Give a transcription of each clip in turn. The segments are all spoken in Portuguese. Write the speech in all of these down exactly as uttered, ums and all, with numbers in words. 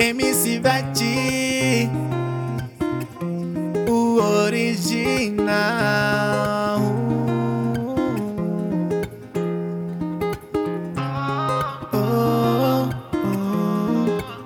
M C Vete, o original. Oh, oh,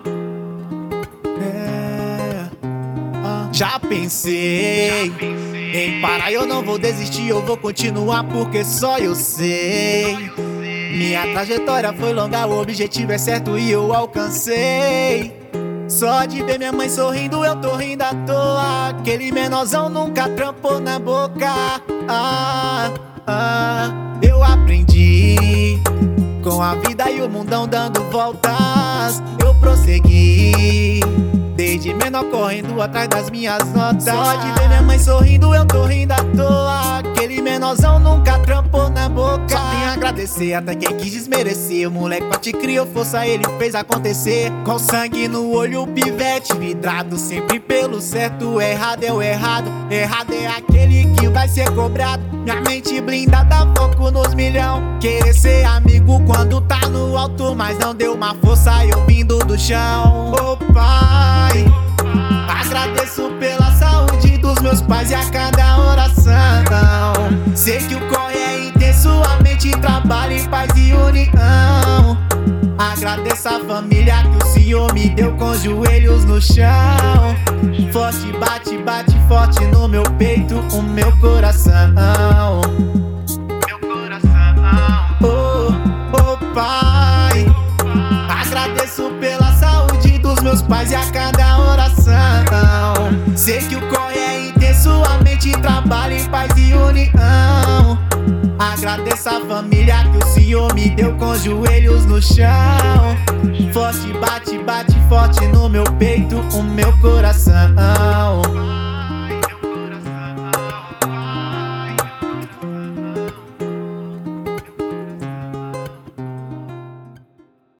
é. Ah. Já pensei em parar, eu não vou desistir, eu vou continuar porque só eu sei. Minha trajetória foi longa, o objetivo é certo e eu alcancei. Só de ver minha mãe sorrindo eu tô rindo à toa. Aquele menorzão nunca trampou na boca. Ah, ah, eu aprendi com a vida e o mundão dando voltas. Eu prossegui desde menor correndo atrás das minhas notas. Só de ver minha mãe sorrindo eu tô rindo à toa. Aquele menorzão nunca trampou na boca. Só tenho a agradecer até quem quis desmerecer. O moleque pra te criou força, ele fez acontecer. Com sangue no olho, o pivete vidrado sempre pelo certo. Errado é o errado, errado é aquele que vai ser cobrado. Minha mente blindada, foco nos milhão. Querer ser amigo quando tá no alto, mas não deu uma força eu vindo do chão. Ô pai, agradeço pela saúde dos meus pais e a cada oração. Sei que o corre é intenso, a mente trabalha em paz e união. Agradeço a família que o Senhor me deu com os joelhos no chão. Forte bate, bate forte no meu peito, o meu coração. Meu coração. Oh, oh pai, agradeço pela saúde dos meus pais e a cada oração. Sei que o corre é intenso, a mente trabalha em paz e união. Agradeço a família que o Senhor me deu com os joelhos no chão. Forte bate, bate forte no meu peito, o meu coração.